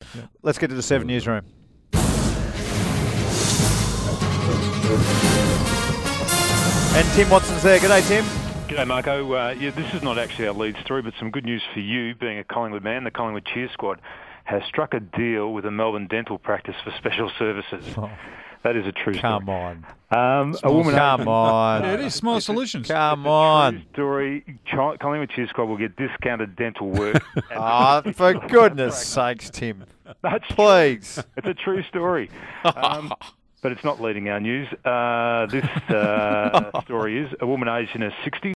Let's get to the 7 newsroom. And Tim Watson's there. G'day, Tim. G'day, Marco. This is not actually our lead story, but some good news for you, being a Collingwood man. The Collingwood Cheer Squad has struck a deal with a Melbourne dental practice for special services. Oh. That is a true story. Come on. A woman. Come on. Yeah, it is Small Solutions. Come on. True story. Collingwood Cheer Squad will get discounted dental work. For goodness sakes, Tim. That's Please. True. It's a true story. But it's not leading our news. This story is a woman aged in her 60s